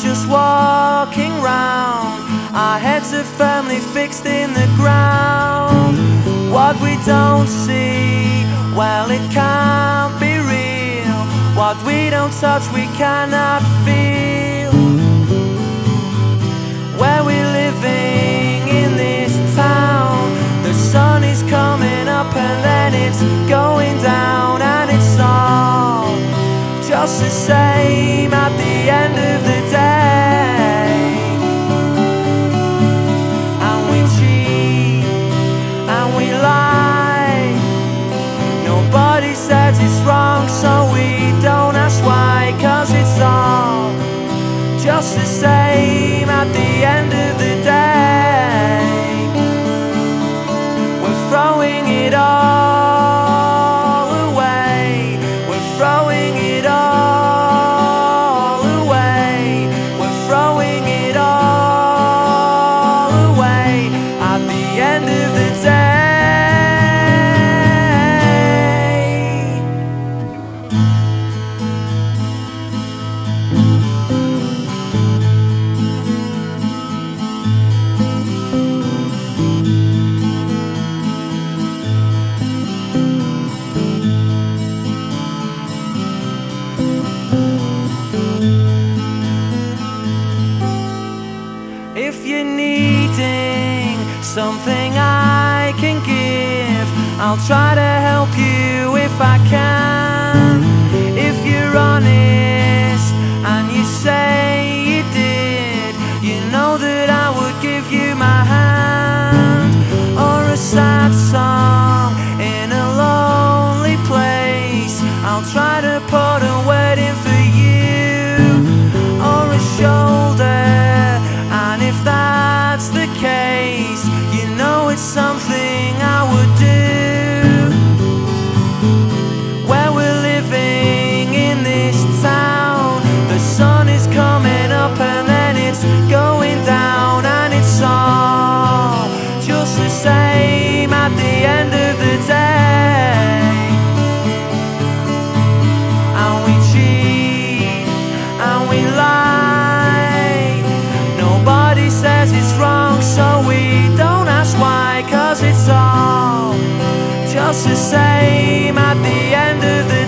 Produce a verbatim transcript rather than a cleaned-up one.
just walking round, our heads are firmly fixed in the ground. What we don't see, well, it can't be real. What we don't touch, we cannot feel. Where we're living in this town, the sun is coming up and then it's going down, and it's all just the same at the end of the day. And we cheat and we lie, nobody says it's wrong, so we don't ask why, 'cause it's all just the same at the end of the day. We're throwing it all away, we're throwing it all away, we're throwing it all away at the end of the day. If you're needing something I can give, I'll try to help you if I can. If you're honest and you say you did, you know that I would give you my hand. Or a sad song in a lonely place, I'll try to put a word in for you. Or a shoulder, and if that's the case, you know it's something I would do. Where we're living in this town, the sun is coming up and then it's going down, and it's all just the same at the end of the day. And we cheat and we lie, nobody says it's wrong, so we don't ask why, 'cause it's all just the same at the end of the